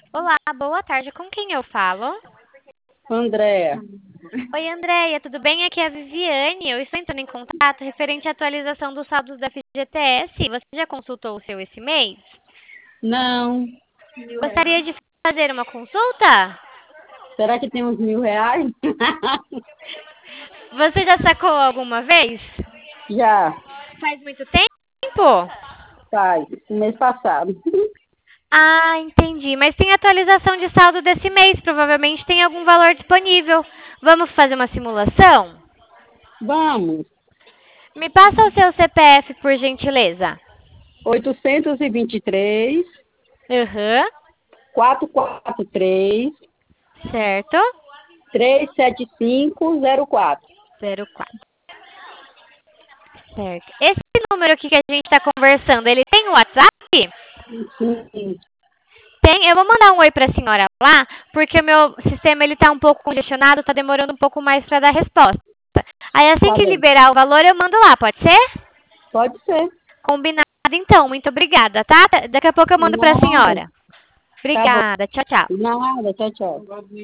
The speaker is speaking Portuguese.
Olá, boa tarde. Com quem eu falo? Andréa, Oi, Andréia, tudo bem? Aqui é a Viviane. Eu estou entrando em contato referente à atualização dos saldos da FGTS. Você já consultou o seu esse mês? não. Gostaria de fazer uma consulta? Será que tem uns R$ 1.000? Você já sacou alguma vez? Já Faz muito tempo? faz, mês passado. Ah, entendi. Mas tem atualização de saldo desse mês. Provavelmente tem algum valor disponível. Vamos fazer uma simulação? Vamos. Me passa o seu CPF, por gentileza. 823, Aham, 443, certo. 37504. 04. Certo. Esse número aqui que a gente está conversando, ele tem o WhatsApp? Sim, Tem. Eu vou mandar um oi para a senhora lá, porque o meu sistema ele tá um pouco congestionado, tá demorando um pouco mais para dar resposta. Aí assim tá que bem. liberar o valor, eu mando lá, pode ser? Pode ser. Combinado então. Muito obrigada, tá? Daqui a pouco eu mando para a Nada. senhora. Tá bom. Obrigada. Tchau, tchau. Nada. Tchau, tchau.